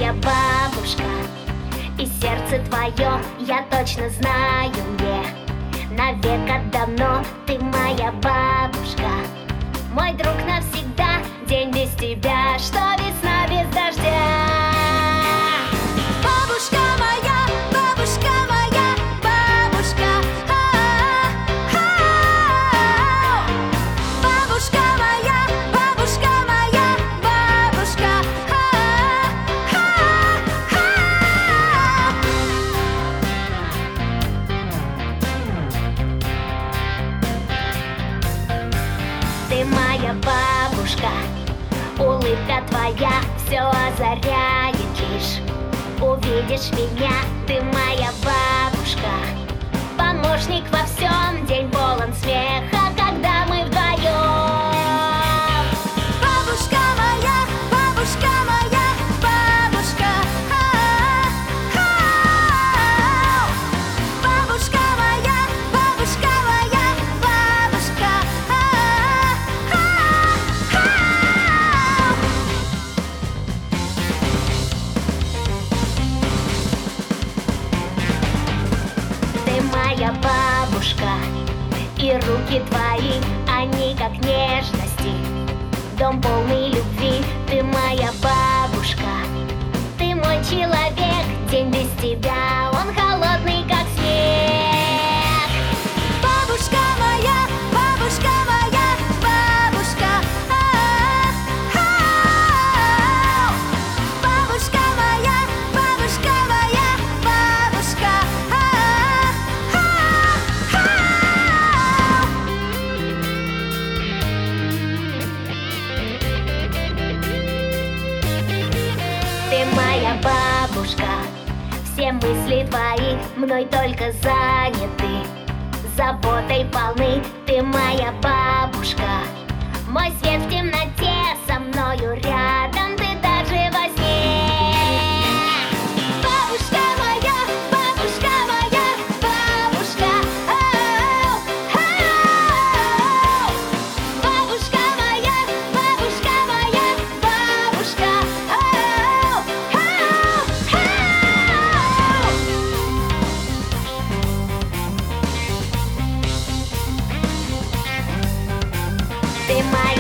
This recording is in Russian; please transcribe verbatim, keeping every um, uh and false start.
моя бабушка, и сердце твое я точно знаю мне. Навека давно ты моя бабушка, мой друг навсегда, день без тебя, что весна без дождя. Бабушка моя, бабушка моя, бабушка, а-а-а. Бабушка моя, бабушка моя, бабушка, а-а-а. Ты моя бабушка, улыбка твоя все озаряет лишь. Увидишь меня, ты моя бабушка, помощник во всем, день полон смеха, когда мы вдвоем. Бабушка моя, бабушка моя, бабушка, а-а-а. Бабушка моя, бабушка моя, бабушка, а-а-а. Ты моя бабушка, и руки твои, они как нежности. Дом полный любви, ты моя бабушка. Ты мой человек, день без тебя, он холодный, как снег. Бабушка моя, бабушка моя, бабушка, а-а-а. Бабушка моя, бабушка моя, бабушка, а-а-а. Ты моя бабушка, все мысли твои мной только заняты, заботой полны, ты моя бабушка, мой свет в темноте, со мною рядом, ты даже во сне. Бабушка моя, бабушка моя, бабушка, ау-ау. Бабушка моя, бабушка моя, бабушка, ау-ау. Ты моя